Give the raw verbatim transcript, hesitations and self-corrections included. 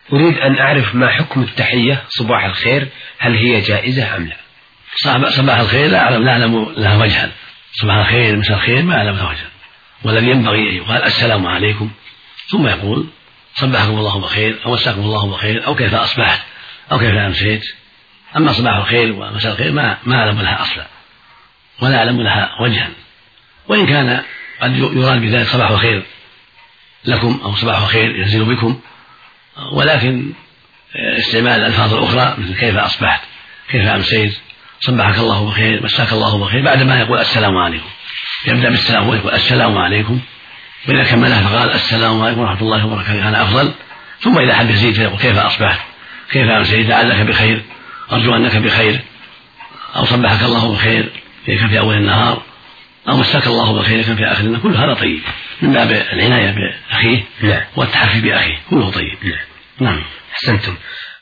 أريد أن أعرف ما حكم التحية صباح الخير، هل هي جائزة أم لا؟ صباح الخير لا أعلم لا أعلم لها وجها. صباح الخير مساء الخير ما أعلم لها وجها، والذي ينبغي أن يقال السلام عليكم ثم يقول صبحكم الله بخير أو مساكم الله بخير أو كيف أصبحت أو كيف أمسيت. أما صباح الخير ومساء الخير ما ما أعلم لها أصلا ولا أعلم لها وجها، وإن كان قد يراد بذلك صباح الخير لكم أو صباح الخير ينزل بكم، ولكن استعمال الألفاظ الأخرى مثل كيف أصبحت كيف أمسيت صبحك الله بخير مساك الله بخير بعد ما يقول السلام عليكم، يبدأ بالسلام ويقول السلام عليكم، وإذا كملها فقال السلام عليكم ورحمة الله وبركاته كان أفضل. ثم إذا حب يزيد فيقول كيف أصبحت كيف أمسيت لعلك بخير أرجو أنك بخير، أو صبحك الله بخير كان في أول النهار، أو مساك الله بخير كان في آخر النهار. كل هذا طيب من باب العناية بأخيه والتحفي بأخيه، كله طيب. نعم. أحسنتم.